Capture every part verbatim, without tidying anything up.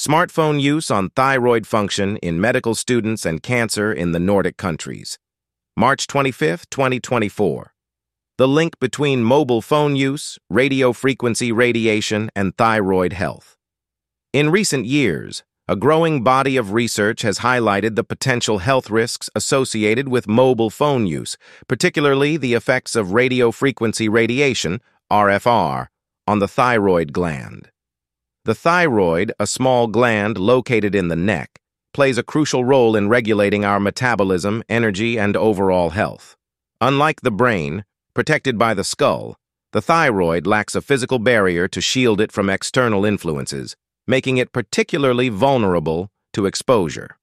Smartphone use on thyroid function in medical students and cancer in the Nordic countries. March twenty-fifth, twenty twenty-four. The link between mobile phone use, radio frequency radiation, and thyroid health. In recent years, a growing body of research has highlighted the potential health risks associated with mobile phone use, particularly the effects of radio frequency radiation, R F R, on the thyroid gland. The thyroid, a small gland located in the neck, plays a crucial role in regulating our metabolism, energy, and overall health. Unlike the brain, protected by the skull, the thyroid lacks a physical barrier to shield it from external influences, making it particularly vulnerable to exposure.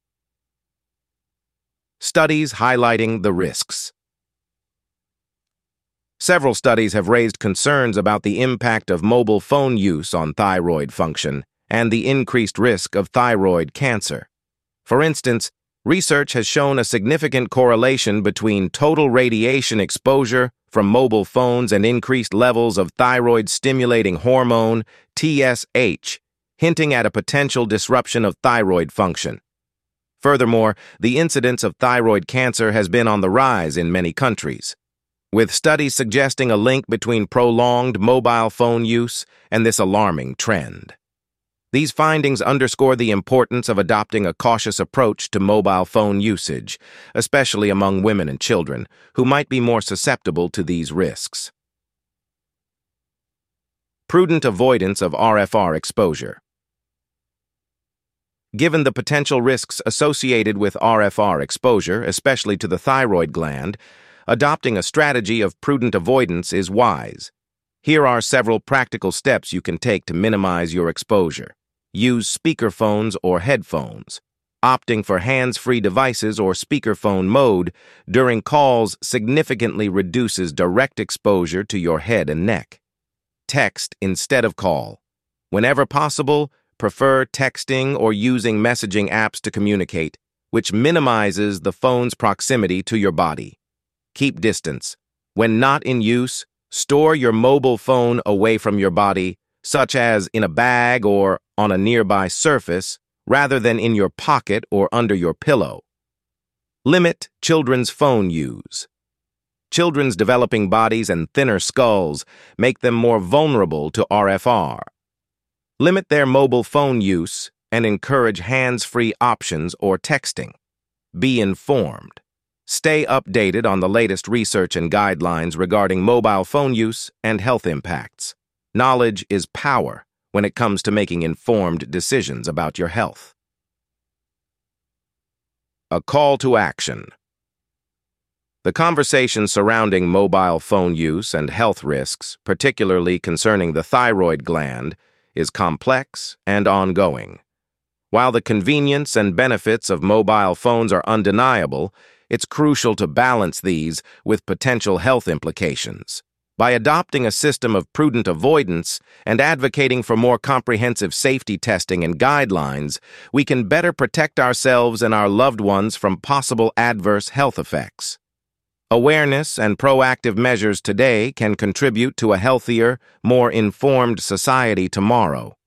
Studies highlighting the risks. Several studies have raised concerns about the impact of mobile phone use on thyroid function and the increased risk of thyroid cancer. For instance, research has shown a significant correlation between total radiation exposure from mobile phones and increased levels of thyroid-stimulating hormone, T S H, hinting at a potential disruption of thyroid function. Furthermore, the incidence of thyroid cancer has been on the rise in many countries, with studies suggesting a link between prolonged mobile phone use and this alarming trend. These findings underscore the importance of adopting a cautious approach to mobile phone usage, especially among women and children, who might be more susceptible to these risks. Prudent avoidance of R F R exposure. Given the potential risks associated with R F R exposure, especially to the thyroid gland, adopting a strategy of prudent avoidance is wise. Here are several practical steps you can take to minimize your exposure. Use speakerphones or headphones. Opting for hands-free devices or speakerphone mode during calls significantly reduces direct exposure to your head and neck. Text instead of call. Whenever possible, prefer texting or using messaging apps to communicate, which minimizes the phone's proximity to your body. Keep distance. When not in use, store your mobile phone away from your body, such as in a bag or on a nearby surface, rather than in your pocket or under your pillow. Limit children's phone use. Children's developing bodies and thinner skulls make them more vulnerable to R F R. Limit their mobile phone use and encourage hands-free options or texting. Be informed. Stay updated on the latest research and guidelines regarding mobile phone use and health impacts. Knowledge is power when it comes to making informed decisions about your health. A call to action. The conversation surrounding mobile phone use and health risks, particularly concerning the thyroid gland, is complex and ongoing. While the convenience and benefits of mobile phones are undeniable, it's crucial to balance these with potential health implications. By adopting a system of prudent avoidance and advocating for more comprehensive safety testing and guidelines, we can better protect ourselves and our loved ones from possible adverse health effects. Awareness and proactive measures today can contribute to a healthier, more informed society tomorrow.